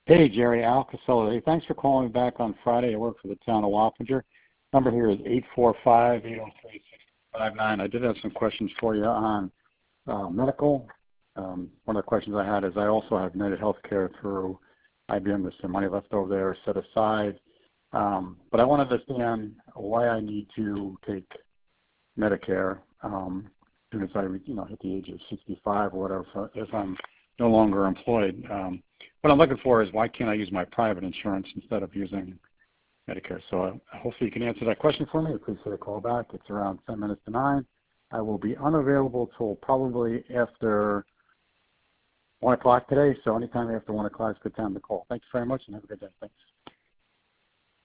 Hey, Jerry, Al Casella. Hey, thanks for calling me back on Friday. I work for the town of Wappinger. Number here is 845-803-6059. I did have some questions for you on medical. One of the questions I had is I also have United Healthcare through IBM. There's some money left over there set aside. But I want to understand why I need to take Medicare as soon as I hit the age of 65 or whatever, if I'm no longer employed. What I'm looking for is why can't I use my private insurance instead of using Medicare? So hopefully you can answer that question for me. Please hit a call back. It's around 10 minutes to 9. I will be unavailable till probably after 1 o'clock today, so anytime after 1 o'clock is a good time to call. Thanks very much and have a good day. Thanks.